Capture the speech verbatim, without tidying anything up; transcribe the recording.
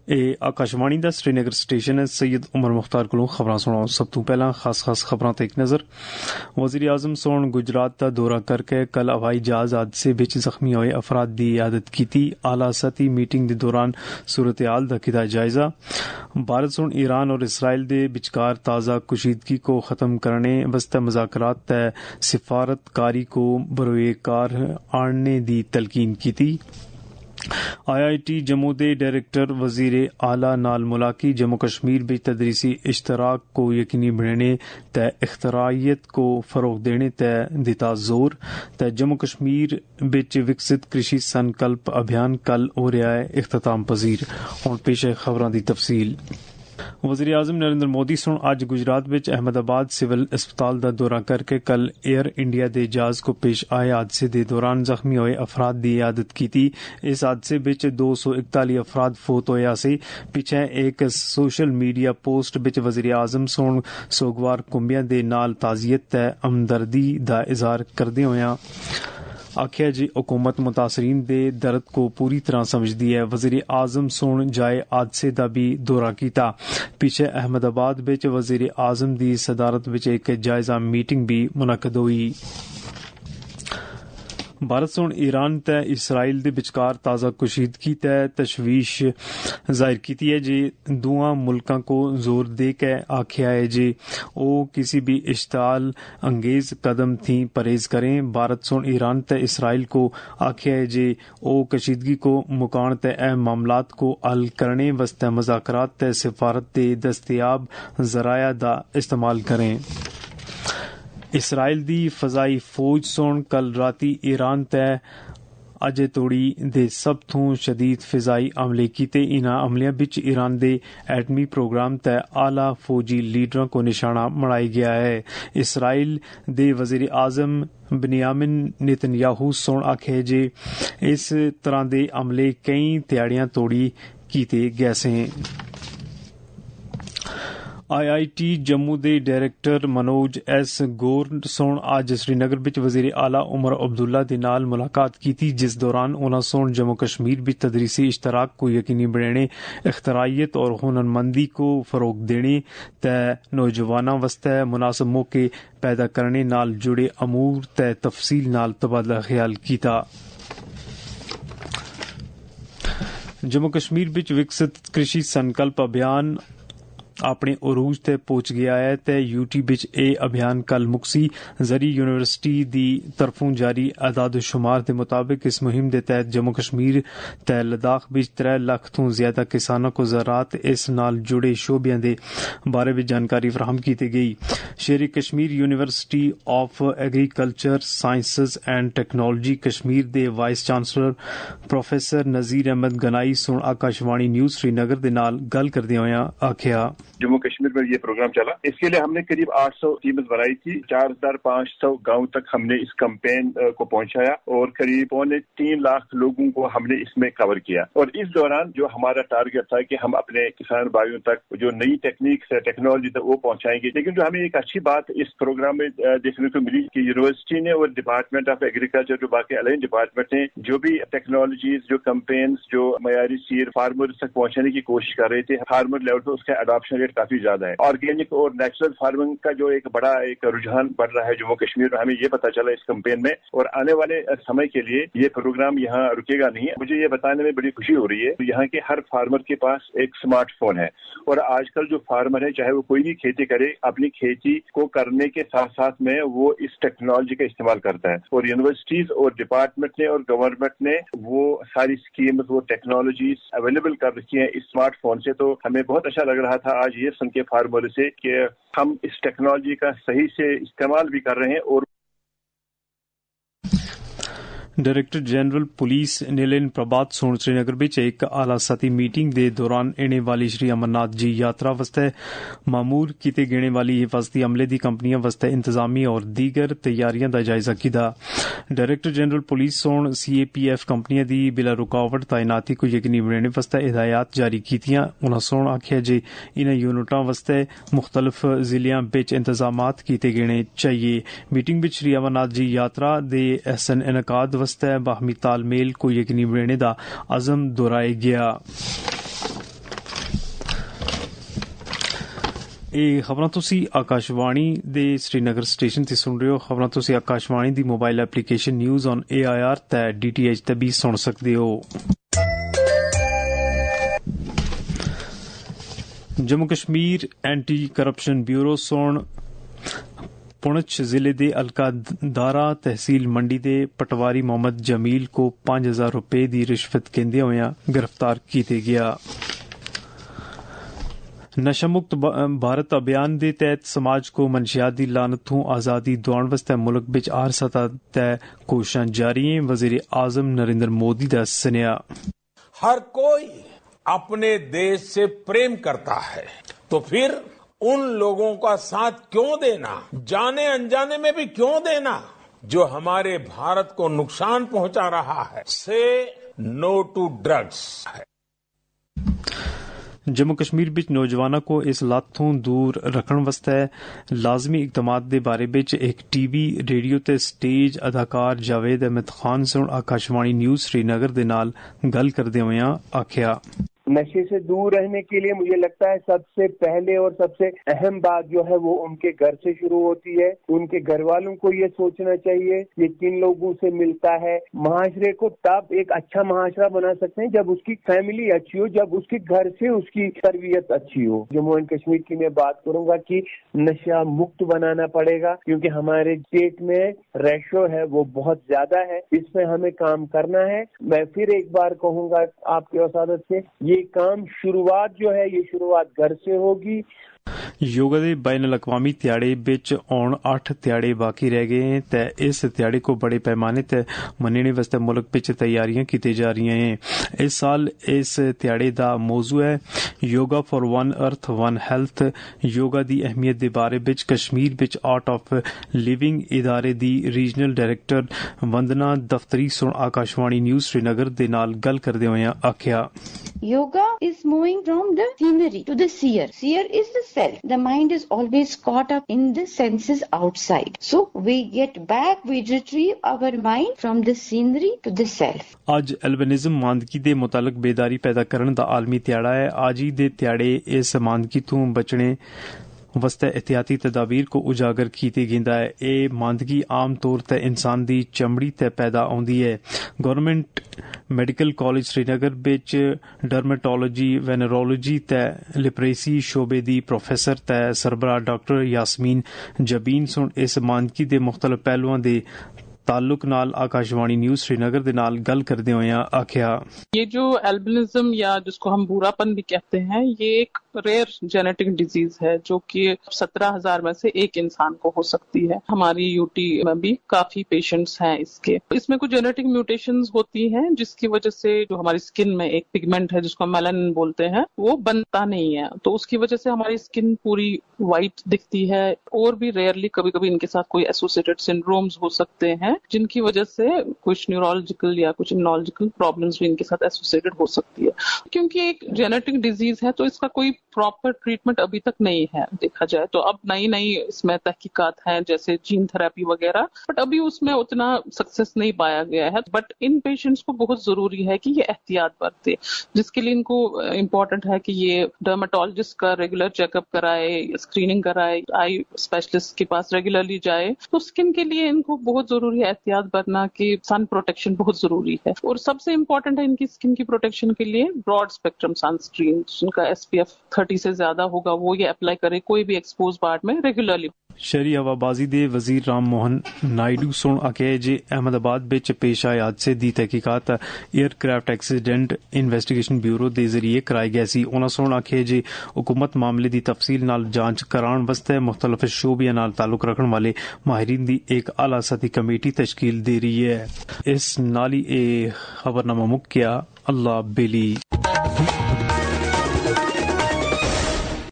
ਇਹ ਆਕਾਸ਼ਵਾਣੀ ਦਾ श्रीनगर स्टेशन है। सैयद उमर मुख्तार को खबर सुनाओ। सब तो पहला खास खास खबरों ते एक नज़र। वज़ीर आज़म सोन गुजरात का दौरा करके कल हवाई जहाज हादसे विच जख्मी होए अफराद की इयादत की। आला सतही मीटिंग के दौरान सूरत हाल का कीता जायजा। भारत सोन ईरान और इसराइल के विचकार ताज़ा कुशीदगी को ख़त्म करने वस्ते मुज़ाकरात तय सिफारतकारी को बरोए कार आणने की तलकीन की। आई आई टी जम्मू के डायरेक्टर वजीर आला नाल मुलाकी जम्मू कश्मीर में तदरीसी इश्तराक को यकीनी बनाने ते इख्तराइयत को फरोग देने ते दिता जोर। ते जम्मू कश्मीर विच विकसित कृषि संकल्प अभियान कल हो रहा है इख्तिताम पजीर। हुण पेश है खबरां दी तफसील। वज़ीर आज़म नरेंद्र मोदी सुन अज गुजरात विच अहमदाबाद सिविल अस्पताल का दौरा करके कल एयर इंडिया के जहाज को पेश आए हादसे के दौरान जख्मी होए अफराद की इयादत की। इस हादसे विच दो सौ इकताली अफराद फोत होया सी। पिछे एक सोशल मीडिया पोस्ट विच वज़ीर आज़म सोन सोगवार कुंबिया दे नाल ताज़ियत ते हमदर्दी दा इज़हार करदे होया आखिया जी हुकूमत मुतासरीन दे दर्द को पूरी तरह समझदी है। वज़ीर आज़म सोन जाए हादसे का भी दौरा किया। पीछे अहमदाबाद विच वज़ीर आज़म की सदारत विच एक जायजा मीटिंग भी मुनक्कद हुई। भारत सोन ईरान ते इसराइल दे विचकार ताज़ा कुशीदगी ते तशवीश जाहिर की है जे दोवां मुल्कां को जोर दे के आखिया है जे ओ किसी भी इश्ताल अंगेज कदम थी परहेज करें। भारत सोन ईरान ते इसराइल को आखिया है जे ओ कशीदगी को मुकाण ते अहम मामलात को हल करने वस्ते मुज़ाकरात ते सिफारत दे दस्तयाब जराया दा इस्तेमाल करें। इसराइल दी फजाई फौज सोन कल राती ईरान ते अजे तोड़ी दे सब तो शदीद फिजाई हमले कीते। इन्हां हमलियां विच ईरान दे एटमी प्रोग्राम ते आला फौजी लीडरों को निशाना बनाया गया है। इसराइल दे वज़ीर आज़म बिन्यामिन नेतन्याहू सोन आखे जे इस तरह दे हमले कई ध्याड़ियां तोड़ी कीते गए से। आई आई टी जम्मू के डायरेक्टर मनोज एस गौर सोन अज श्रीनगर विच वज़ीर आला उमर अब्दुल्ला दे नाल मुलाकात की, जिस दौरान उन्होंने सोन जम्मू कश्मीर विच तदरीसी इश्तराक को यकीनी बनाने, इख्तराइयत और हुनरमंदी को फरोग देने ते नौजवानों वास्ते मुनासिब मौके पैदा करने नाल जुड़े अमूर ते तफसील नाल तबादला ख्याल किया। जम्मू कश्मीर विच विकसित कृषि संकल्प अभियान अपने उरूज ते पहुंच गया है ते यूटी विच ए अभियान कल मुक्सी। जरी यूनिवर्सिटी दी तरफों जारी आदाद शुमार के मुताबिक इस मुहिम के तहत जम्मू कश्मीर ते लद्दाख विच त्रै लाख तो ज्यादा किसानों को ज़राअत इस नाल जुड़े शोबियां दे बारे में जानकारी फराहम की गई। Sher Kashmir university of agriculture sciences and technology Kashmir दे vice chancellor professor Nazir Ahmad Ganai सुन आकाशवाणी न्यूज श्रीनगर दे नाल गल करदे होया आखिया जम्मू कश्मीर में ये प्रोग्राम चला। इसके लिए हमने करीब आठ सौ टीम्स बनाई थी। चार हजार पाँच सौ गाँव तक हमने इस कैंपेन को पहुंचाया और करीब पौने तीन लाख लोगों को हमने इसमें कवर किया। और इस दौरान जो हमारा टारगेट था कि हम अपने किसान भाइयों तक जो नई टेक्निक है, टेक्नोलॉजी तक वो पहुंचाएंगे। लेकिन जो हमें एक अच्छी बात इस प्रोग्राम में देखने को मिली कि यूनिवर्सिटी ने और डिपार्टमेंट ऑफ एग्रीकल्चर जो बाकी अलाइन डिपार्टमेंट ने जो भी टेक्नोलॉजीज, जो कैंपेन, जो मयारी सीड फार्मर तक पहुंचाने की कोशिश कर रहे थे, फार्मर लेवल पर उसका अडॉप्शन रेट काफी ज्यादा है। ऑर्गेनिक और नेचुरल फार्मिंग का जो एक बड़ा एक रुझान बढ़ रहा है जम्मू कश्मीर में, हमें ये पता चला इस कैंपेन में। और आने वाले समय के लिए ये प्रोग्राम यहाँ रुकेगा नहीं। मुझे ये बताने में बड़ी खुशी हो रही है तो यहाँ के हर फार्मर के पास एक स्मार्टफोन है और आजकल जो फार्मर है चाहे वो कोई भी खेती करे, अपनी खेती को करने के साथ साथ में वो इस टेक्नोलॉजी का इस्तेमाल करता है। और यूनिवर्सिटीज और डिपार्टमेंट ने और गवर्नमेंट ने वो सारी स्कीम्स, वो टेक्नोलॉजीज अवेलेबल कर रखी है इस स्मार्टफोन से। तो हमें बहुत अच्छा लग रहा था आज ये सुन के फार्मर से कि हम इस टेक्नोलॉजी का सही से इस्तेमाल भी कर रहे हैं। और director general police Nalin Prabhat सोन श्रीनगर विच एक आला सतही मीटिंग के दौरान आने वाली श्री अमरनाथ जी यात्रा वास्ते मामूर किए जाने वाली हिफाजती अमले की कंपनियों वास्ते इंतजामी और दीगर तैयारियों का जायजा किया। डायरेक्टर जनरल पुलिस सोन सी ए पी एफ कंपनियों की बिला रुकावट तैनाती को यकीनी बनाने वास्ते हिदायत जारी कीतियां। उन्होंने सोन आखिया जे इन यूनिटों वास्ते मुख्तलिफ जिलों विच इंतजामात किए जाने चाहिए। मीटिंग विच श्री अमरनाथ जी यात्रा दे अहसन इनकाद वास्ते बाहमी तालमेल को यकीनी बनाने का अज़म दोहराया गया। ਇਹ ਖਬਰਾਂ ਤੁਸੀਂ ਆਕਾਸ਼ਵਾਣੀ ਦੇ श्रीनगर स्टेशन ਤੇ ਸੁਣ ਰਹੇ ਹੋ। ਖਬਰਾਂ ਤੁਸੀਂ ਆਕਾਸ਼ਵਾਣੀ ਦੀ mobile application news on A I R ਤੇ ਡੀ ਟੀ ਐਚ ਤੇ ਵੀ ਸੁਣ ਸਕਦੇ ਹੋ। Jammu Kashmir anti corruption bureau सोन पुंछ जिले के हल्का दारा तहसील मंडी के पटवारी मोहम्मद जमील को पांच हजार रुपए की रिश्वत कहते हुए गिरफ्तार किया गया। नशा मुक्त भारत अभियान के तहत समाज को मनशियात की लानत तो आजादी दिलाने वास्ते मुल्क विच हर सतह तय कोशिशां जारी हैं। वजीर आजम नरेंद्र मोदी का सनेहा। हर कोई अपने देश से प्रेम करता है तो फिर उन लोगों का साथ क्यों देना, जाने अनजाने में भी क्यों देना जो हमारे भारत को नुकसान पहुंचा रहा है। से नो टू ड्रग्स है। जम्मू कश्मीर विच नौजवानों को इस लत तो दूर रखने वास्ते लाजमी इकदामात दे बारे विच एक टीवी रेडियो ते स्टेज अदाकार जावेद अहमद खान सुन आकाशवाणी न्यूज श्रीनगर दे नाल गल करदे होए आखिया। नशे से दूर रहने के लिए मुझे लगता है सबसे पहले और सबसे अहम बात जो है वो उनके घर से शुरू होती है। उनके घर वालों को ये सोचना चाहिए ये किन लोगों से मिलता है। महाशरे को तब एक अच्छा महाशरा बना सकते हैं जब उसकी फैमिली अच्छी हो, जब उसके घर से उसकी तरबियत अच्छी हो। जम्मू एंड कश्मीर की मैं बात करूंगा कि नशा मुक्त बनाना पड़ेगा क्योंकि हमारे स्टेट में रेशो है वो बहुत ज्यादा है। इसमें हमें काम करना है। मैं फिर एक बार कहूंगा आपके वसादत से ये काम शुरुआत जो है ये शुरुआत घर से होगी। योगा के बैन अवी ध्याड़े विच आउण अठ ध्याड़े बाकी रह गए हैं ते इस ध्याड़े को बड़े पैमाने ते मनने वास्ते मुल्क विच तैयारियां की जा रही हैं। इस साल इस ध्याड़े का मौजू है yoga for one earth one health. Yoga की अहमियत के बारे विच कश्मीर विच आर्ट ऑफ लिविंग इदारे दी रीजनल डायरेक्टर वंदना दफ्तरी सुन आकाशवाणी न्यूज श्रीनगर दे नाल गल करदे होए आखिया। Yoga is moving from the scenery to the seer. Seer is the self. The mind is always caught up in the senses outside. So we get back, we retrieve our mind from the scenery to the self. ਅੱਜ albinism ਮਾਂਦਗੀ ਦੇ ਮੁਤਾਲਕ ਬੇਦਾਰੀ ਪੈਦਾ ਕਰਨ ਦਾ ਆਲਮੀ ਦਿਹਾੜਾ ਹੈ। ਅੱਜ ਹੀ ਦੇ ਦਿਹਾੜੇ ਇਸ ਮਾਂਦਗੀ ਤੋਂ ਬਚਣੇ वास्ते एहतियाती तदाबीर को उजागर किया गया है। ये मांदगी आम तौर पर इंसान की चमड़ी ते पैदा आती है। गवर्नमेंट मैडिकल कॉलेज श्रीनगर विच डर्मेटोलॉजी वेनरोलॉजी ते लिपरेसी शोबे दी प्रोफेसर ते सरबराह डॉक्टर यासमीन जबीन सुन इस मांदगी के मुख्तलिफ पहलुओं के ताल्लुक नाल आकाशवाणी न्यूज श्रीनगर दे नाल गल करदे होए आखिया। ये जो एल्बिनिज्म या जिसको हम बूढ़ापन भी कहते हैं ये एक रेयर जेनेटिक डिजीज है जो कि सत्रह हजार में से एक इंसान को हो सकती है। हमारी यूटी में भी काफी पेशेंट्स हैं इसके। इसमें कुछ जेनेटिक म्यूटेशंस होती हैं जिसकी वजह से जो हमारी स्किन में एक पिगमेंट है जिसको मेलानिन बोलते हैं वो बनता नहीं है, तो उसकी वजह से हमारी स्किन पूरी व्हाइट दिखती है। और भी रेयरली कभी कभी इनके साथ कोई एसोसिएटेड सिंड्रोम्स हो सकते हैं जिनकी वजह से कुछ न्यूरोलॉजिकल या कुछ इम्यूनोलॉजिकल प्रॉब्लम्स भी इनके साथ एसोसिएटेड हो सकती है। क्योंकि एक जेनेटिक डिजीज है तो इसका कोई प्रॉपर ट्रीटमेंट अभी तक नहीं है देखा जाए तो। अब नई नई इसमें तहकीकात हैं जैसे जीन थेरेपी वगैरह, बट अभी उसमें उतना सक्सेस नहीं पाया गया है। बट इन पेशेंट्स को बहुत जरूरी है कि ये एहतियात बरते, जिसके लिए इनको इम्पोर्टेंट है कि ये डर्मेटोलॉजिस्ट का रेगुलर चेकअप कराए, स्क्रीनिंग कराए, आई स्पेशलिस्ट के पास रेगुलरली जाए। तो स्किन के लिए इनको बहुत जरूरी है एहतियात बरतना कि सन प्रोटेक्शन बहुत जरूरी है। और सबसे इम्पोर्टेंट है इनकी स्किन की प्रोटेक्शन के लिए ब्रॉड स्पेक्ट्रम सनस्क्रीन जिनका एसपीएफ थर्टी से ज्यादा होगा वो ये अप्लाई करे कोई भी एक्सपोज पार्ट में रेगुलरली। शहरी हवाबाजी दे वजीर राम मोहन नायडू सुन आखे जे अहमदाबाद विच पेश आए हादसे दी तहकीकात एयरक्राफ्ट एक्सीडेंट इन्वेस्टिगेशन ब्यूरो दे जरिए कराई गई सी। उन्होंने सुन आखे जे हुकूमत मामले की तफसील नाल जांच कराने वास्ते मुख्तलिफ शोबियां नाल ताल्लुक रखने वाले माहिरीन की एक आला सतही कमेटी तश्कील दे रही है। इस नाली ए खबरनामा मुक्किया। अल्लाह बेली।